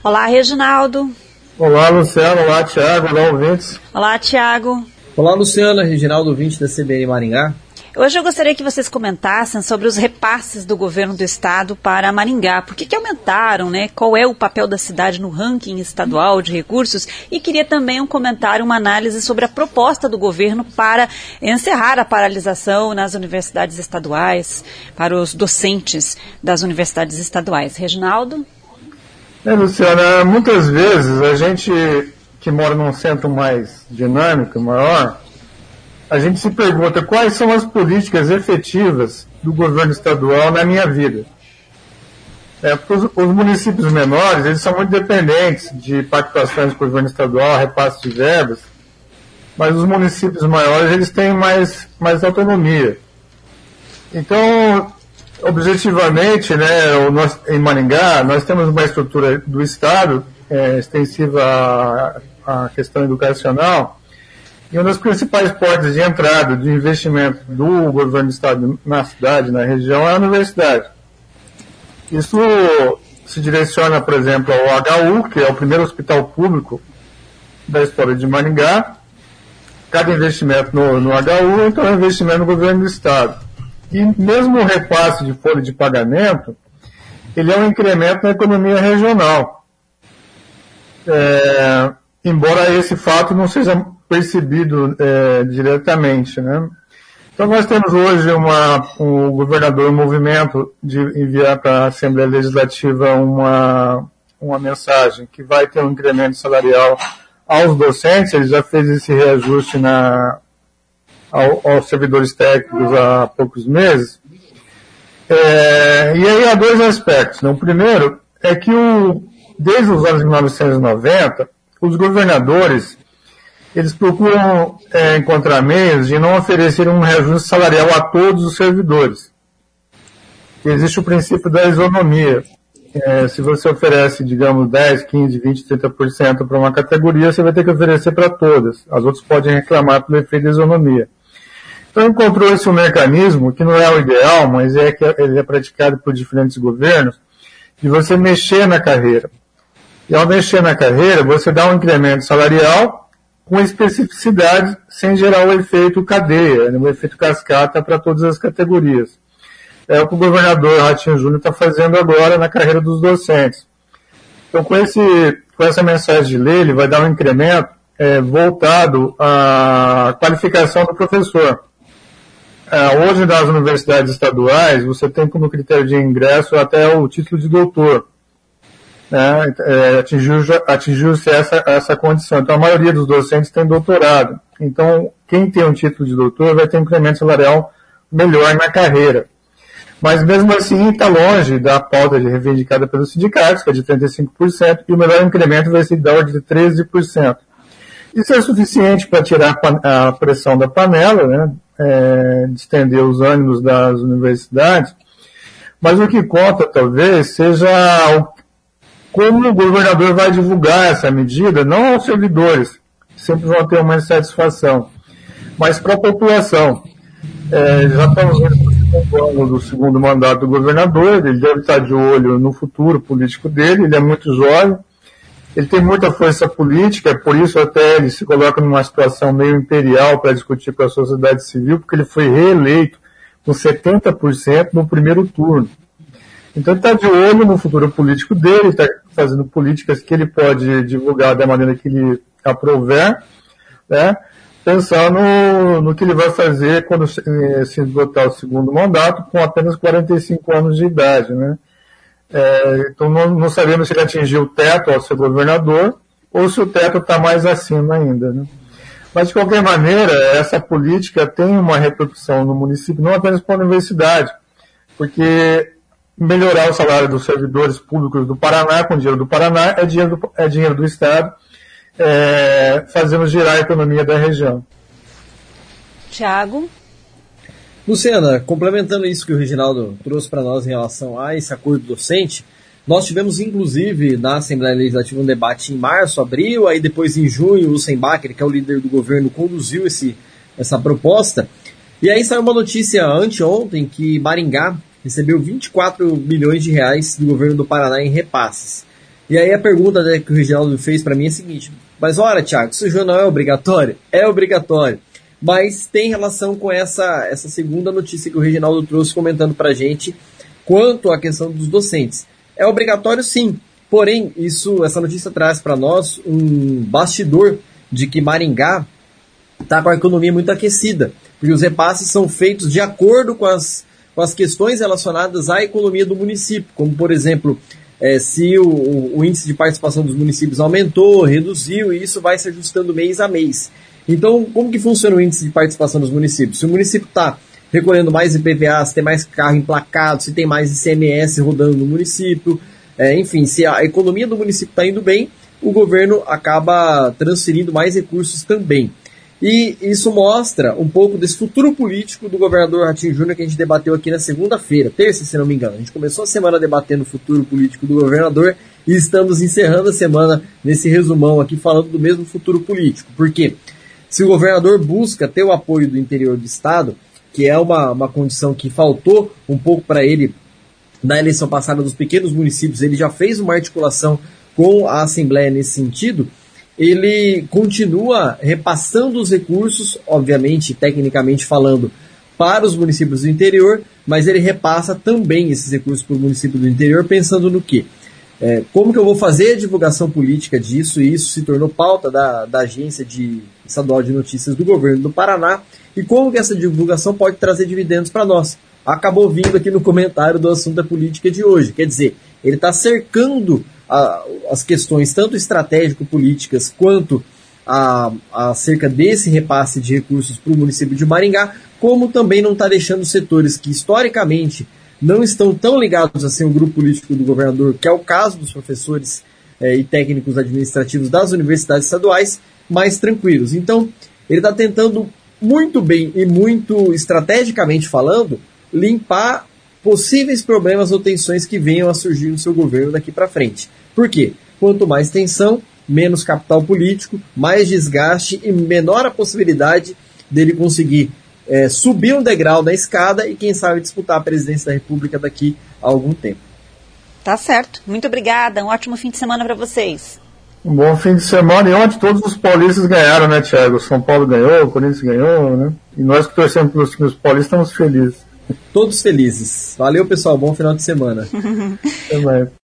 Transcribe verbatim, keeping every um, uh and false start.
Olá, Reginaldo. Olá, Luciano. Olá, Tiago. Olá, ouvintes. Olá, Tiago. Olá, Luciana. Reginaldo, ouvinte da C B N Maringá. Hoje eu gostaria que vocês comentassem sobre os repasses do governo do estado para Maringá. Por que que aumentaram, né? Qual é o papel da cidade no ranking estadual de recursos? E queria também um comentário, uma análise sobre a proposta do governo para encerrar a paralisação nas universidades estaduais, para os docentes das universidades estaduais. Reginaldo? É, Luciana, muitas vezes a gente que mora num centro mais dinâmico, maior, a gente se pergunta quais são as políticas efetivas do governo estadual na minha vida. É, os, os municípios menores, eles são muito dependentes de pactuações do governo estadual, repasse de verbas, mas os municípios maiores, eles têm mais, mais autonomia. Então, objetivamente, né, nós, em Maringá, nós temos uma estrutura do Estado, é, extensiva à, à questão educacional, e uma das principais portas de entrada de investimento do governo do estado na cidade, na região, é a universidade. Isso se direciona, por exemplo, ao H U, que é o primeiro hospital público da história de Maringá. Cada investimento no, no H U, então, é um investimento no governo do estado. E mesmo o repasse de folha de pagamento, ele é um incremento na economia regional. É, embora esse fato não seja percebido é, diretamente, né? Então nós temos hoje uma, um governador em movimento de enviar para a Assembleia Legislativa uma, uma mensagem que vai ter um incremento salarial aos docentes. Ele já fez esse reajuste na, ao, aos servidores técnicos há poucos meses. É, e aí há dois aspectos, né? O primeiro é que o, desde os anos mil novecentos e noventa, os governadores eles procuram é, encontrar meios de não oferecer um reajuste salarial a todos os servidores. Existe o princípio da isonomia. É, se você oferece, digamos, dez, quinze, vinte, trinta por cento para uma categoria, você vai ter que oferecer para todas. As outras podem reclamar pelo efeito da isonomia. Então encontrou-se um mecanismo, que não é o ideal, mas é que ele é praticado por diferentes governos, de você mexer na carreira. E ao mexer na carreira, você dá um incremento salarial com especificidade, sem gerar o efeito cadeia, né, o efeito cascata para todas as categorias. É o que o governador Ratinho Júnior está fazendo agora na carreira dos docentes. Então, com, esse, com essa mensagem de lei, ele vai dar um incremento é, voltado à qualificação do professor. É, hoje, nas universidades estaduais, você tem como critério de ingresso até o título de doutor. Né, é, atingiu-se atingiu essa, essa condição. Então, a maioria dos docentes tem doutorado. Então, quem tem um título de doutor vai ter um incremento salarial melhor na carreira. Mas, mesmo assim, está longe da pauta reivindicada pelos sindicatos, que é de trinta e cinco por cento, e o melhor incremento vai ser da ordem de treze por cento. Isso é suficiente para tirar a pressão da panela, né, é, distender os ânimos das universidades, mas o que conta, talvez, seja o como o governador vai divulgar essa medida, não aos servidores, que sempre vão ter uma insatisfação, mas para a população. É, já estamos vendo o segundo ano do segundo mandato do governador, ele deve estar de olho no futuro político dele, ele é muito jovem, ele tem muita força política, por isso até ele se coloca numa situação meio imperial para discutir com a sociedade civil, porque ele foi reeleito com setenta por cento no primeiro turno. Então ele está de olho no futuro político dele, está fazendo políticas que ele pode divulgar da maneira que ele aprouver, né, pensando no, no que ele vai fazer quando se esgotar o segundo mandato, com apenas quarenta e cinco anos de idade. Né. É, então não, não sabemos se ele atingiu o teto ao ser governador, ou se o teto está mais acima ainda. Né. Mas, de qualquer maneira, essa política tem uma repercussão no município, não apenas para a universidade, porque melhorar o salário dos servidores públicos do Paraná, com dinheiro do Paraná, é dinheiro do, é dinheiro do Estado, é, fazendo girar a economia da região. Tiago? Luciana, complementando isso que o Reginaldo trouxe para nós em relação a esse acordo docente, nós tivemos, inclusive, na Assembleia Legislativa um debate em março, abril, aí depois em junho o Sembacher, que é o líder do governo, conduziu esse, essa proposta, e aí saiu uma notícia anteontem que Maringá recebeu vinte e quatro milhões de reais do governo do Paraná em repasses. E aí a pergunta, né, que o Reginaldo fez para mim é a seguinte: mas olha, Thiago, isso já não é obrigatório? É obrigatório. Mas tem relação com essa, essa segunda notícia que o Reginaldo trouxe comentando para a gente quanto à questão dos docentes. É obrigatório sim, porém isso, essa notícia traz para nós um bastidor de que Maringá está com a economia muito aquecida, porque os repasses são feitos de acordo com as, com as questões relacionadas à economia do município, como por exemplo, é, se o, o índice de participação dos municípios aumentou, reduziu, e isso vai se ajustando mês a mês. Então, como que funciona o índice de participação dos municípios? Se o município está recolhendo mais I P V A, se tem mais carro emplacado, se tem mais I C M S rodando no município, é, enfim, se a economia do município está indo bem, o governo acaba transferindo mais recursos também. E isso mostra um pouco desse futuro político do governador Ratinho Júnior que a gente debateu aqui na segunda-feira, terça, se não me engano. A gente começou a semana debatendo o futuro político do governador e estamos encerrando a semana nesse resumão aqui falando do mesmo futuro político. Por quê? Se o governador busca ter o apoio do interior do estado, que é uma, uma condição que faltou um pouco para ele na eleição passada dos pequenos municípios, ele já fez uma articulação com a Assembleia nesse sentido, ele continua repassando os recursos, obviamente, tecnicamente falando, para os municípios do interior, mas ele repassa também esses recursos para o município do interior, pensando no quê? É, como que eu vou fazer a divulgação política disso, e isso se tornou pauta da, da Agência de, Estadual de Notícias do Governo do Paraná, e como que essa divulgação pode trazer dividendos para nós. Acabou vindo aqui no comentário do assunto da política de hoje, quer dizer, ele está cercando a, as questões tanto estratégico-políticas quanto a, acerca desse repasse de recursos para o município de Maringá, como também não está deixando setores que historicamente não estão tão ligados a ser um grupo político do governador, que é o caso dos professores eh, e técnicos administrativos das universidades estaduais, mais tranquilos. Então, ele está tentando muito bem e muito estrategicamente falando, limpar possíveis problemas ou tensões que venham a surgir no seu governo daqui para frente. Por quê? Quanto mais tensão, menos capital político, mais desgaste e menor a possibilidade dele conseguir É, subir um degrau na escada e, quem sabe, disputar a presidência da República daqui a algum tempo. Tá certo. Muito obrigada. Um ótimo fim de semana para vocês. Um bom fim de semana. E ontem todos os paulistas ganharam, né, Thiago? São Paulo ganhou, o Corinthians ganhou, né? E nós que torcemos pelos times paulistas estamos felizes. Todos felizes. Valeu, pessoal. Bom final de semana. Até mais.